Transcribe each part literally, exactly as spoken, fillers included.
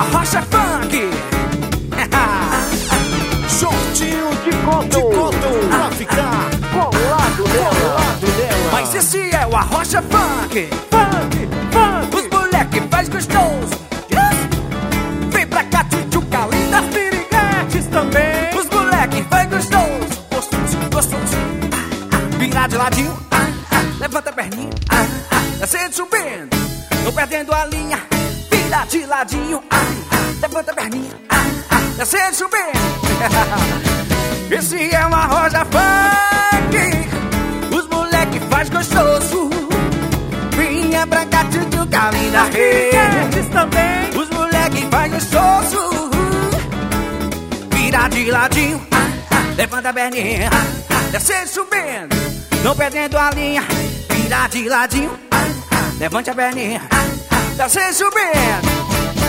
Arrocha Funk. Shortinho de cotton, de cotton pra ficar colado nela, colado nela. Mas esse é o Arrocha Funk. Funk, funk. Os moleque faz gostoso. Vem pra cá, tchutchuca linda. As piriguetes também. Os moleque faz gostoso. Gostoso, gostoso. Virar de ladinho. Levanta a perninha. Descendo, subindo. Não perdendo a linha. Vira de ladinho. Levanta a perninha. Descendo, subindo. Esse é uma Arrocha Funk. Os moleque faz gostoso. Vinha pra cá, tchutchuca linda. As piriguetes também. Os moleque faz gostoso. Vira de ladinho. Levanta a perninha. Descendo, subindo. Não perdendo a linha. Vira de ladinho. Levante a perninha. Descendo, subindo.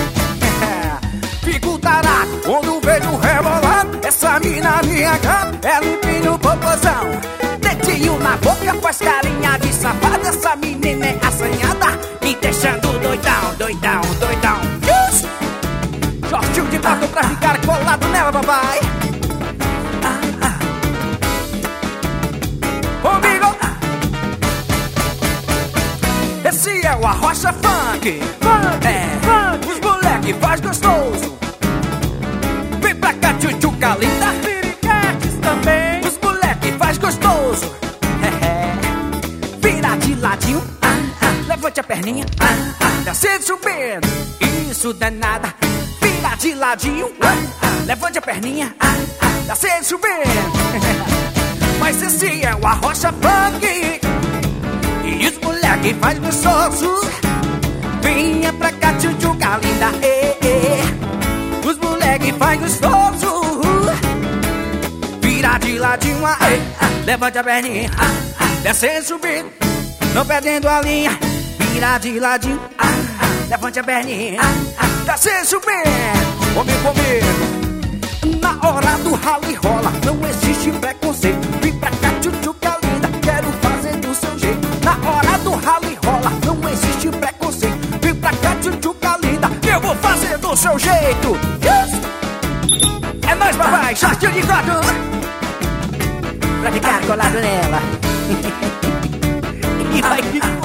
Fico tarado quando vejo rebolando. Essa mina minha gata, ela empina o popozão. Dentinho na boca, faz carinha de safada. Essa menina é assanhada, me deixando doidão, doidão, doidão. Yes! Shortinho de cotton pra ficar colado nela, papai. Comigo. Esse é o Arrocha Funk. Funk, É, funk. os moleque faz gostoso. Vem pra cá, tchutchuca linda. As piriguetes também. Os moleque faz gostoso. É, é. Vira de ladinho. Levante a perninha. Descendo, subindo. Isso danada. Vira de ladinho. Levante a perninha. Descendo, subindo. Mas esse é o Arrocha Funk. E os moleque faz gostoso. Vinha pra cá, tchutchuca linda. Eh, eh. Os moleque faz gostoso. Vira de ladinho. Eh. Levante a perninha. Descendo, subindo. Não perdendo a linha. Vira de ladinho. Levante a perninha. Descendo, subindo. Comigo, comigo. Na hora do ralo e rola, não existe preconceito. Vem pra cá, tchutchuca linda, quero fazer do seu jeito. Na hora do ralo e rola, não existe preconceito. Vem pra cá, tchutchuca linda, eu vou fazer do seu jeito. Yes! É nóis, papai, shortinho de cotton pra ficar colado nela. E vai